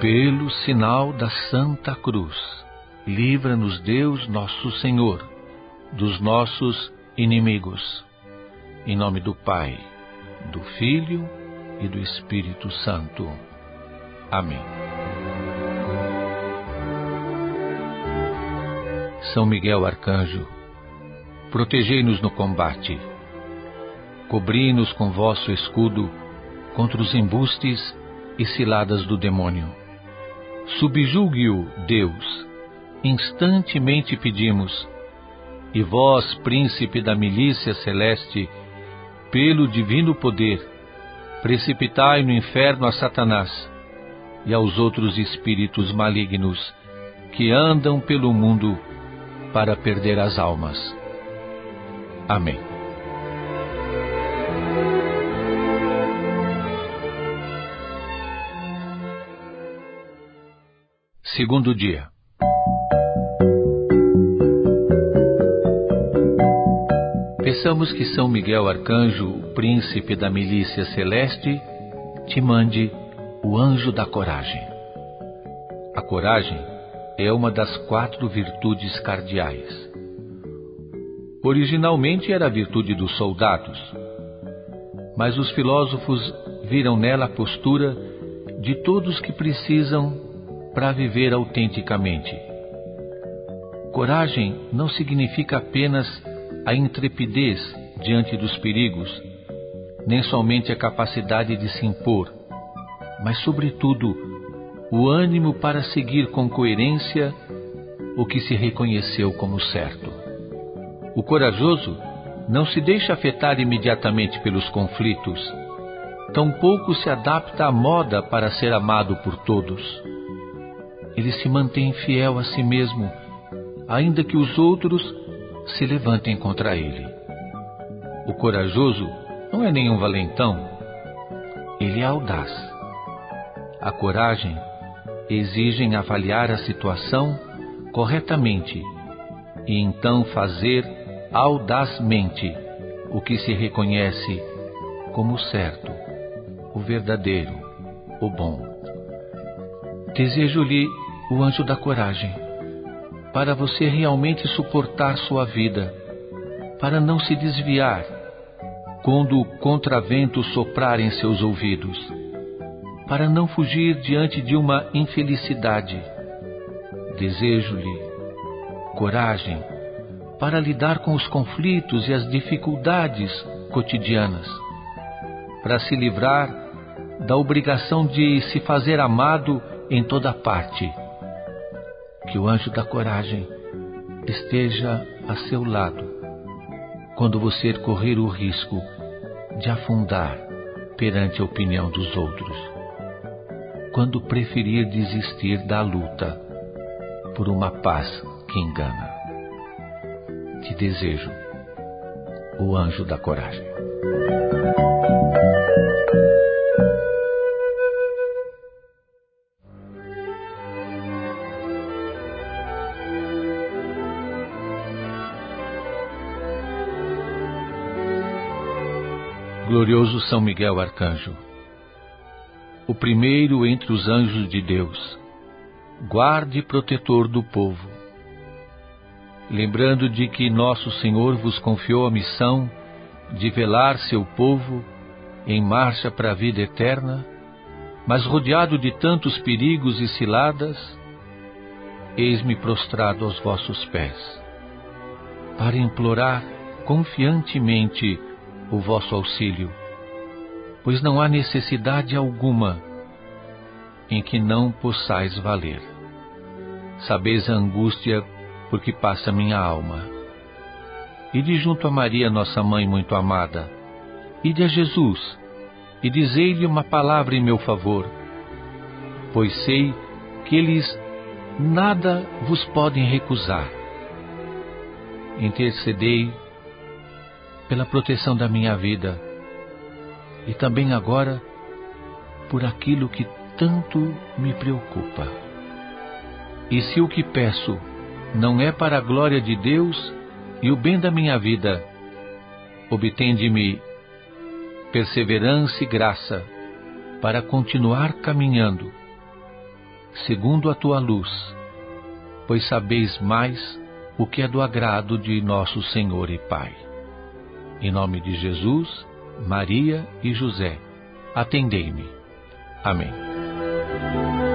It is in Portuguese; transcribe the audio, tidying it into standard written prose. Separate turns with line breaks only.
Pelo sinal da Santa Cruz, livra-nos Deus nosso Senhor dos nossos inimigos. Em nome do Pai, do Filho e do Espírito Santo. Amém. São Miguel Arcanjo, protegei-nos no combate. Cobri-nos com vosso escudo contra os embustes e ciladas do demônio. Subjugue-o, Deus, instantemente pedimos, e vós, príncipe da milícia celeste, pelo divino poder, precipitai no inferno a Satanás e aos outros espíritos malignos que andam pelo mundo para perder as almas. Amém. Segundo dia. Peçamos que São Miguel Arcanjo, o príncipe da milícia celeste, te mande o anjo da coragem. A coragem é uma das 4 virtudes cardeais. Originalmente era a virtude dos soldados, mas os filósofos viram nela a postura de todos que precisam para viver autenticamente. Coragem não significa apenas a intrepidez diante dos perigos, nem somente a capacidade de se impor, mas, sobretudo, o ânimo para seguir com coerência o que se reconheceu como certo. O corajoso não se deixa afetar imediatamente pelos conflitos, tampouco se adapta à moda para ser amado por todos. Ele se mantém fiel a si mesmo, ainda que os outros se levantem contra ele. O corajoso não é nenhum valentão, ele é audaz. A coragem exige avaliar a situação corretamente e então fazer audazmente o que se reconhece como certo, o verdadeiro, o bom. Desejo-lhe o anjo da coragem, para você realmente suportar sua vida, para não se desviar quando o contravento soprar em seus ouvidos, para não fugir diante de uma infelicidade. Desejo-lhe coragem para lidar com os conflitos e as dificuldades cotidianas, para se livrar da obrigação de se fazer amado em toda parte. Que o anjo da coragem esteja a seu lado quando você correr o risco de afundar perante a opinião dos outros, quando preferir desistir da luta por uma paz que engana. Te desejo o anjo da coragem. Glorioso São Miguel Arcanjo, o primeiro entre os anjos de Deus, guarde e protetor do povo. Lembrando de que Nosso Senhor vos confiou a missão de velar seu povo em marcha para a vida eterna, mas rodeado de tantos perigos e ciladas, eis-me prostrado aos vossos pés, para implorar confiantemente o vosso auxílio, pois não há necessidade alguma em que não possais valer. Sabeis a angústia por que passa minha alma. Ide junto a Maria, nossa mãe muito amada, ide a Jesus, e dizei-lhe uma palavra em meu favor, pois sei que eles nada vos podem recusar. Intercedei pela proteção da minha vida, e também agora por aquilo que tanto me preocupa. E se o que peço não é para a glória de Deus e o bem da minha vida, obtende-me perseverança e graça para continuar caminhando, segundo a tua luz, pois sabeis mais o que é do agrado de nosso Senhor e Pai. Em nome de Jesus, Maria e José, atendei-me. Amém.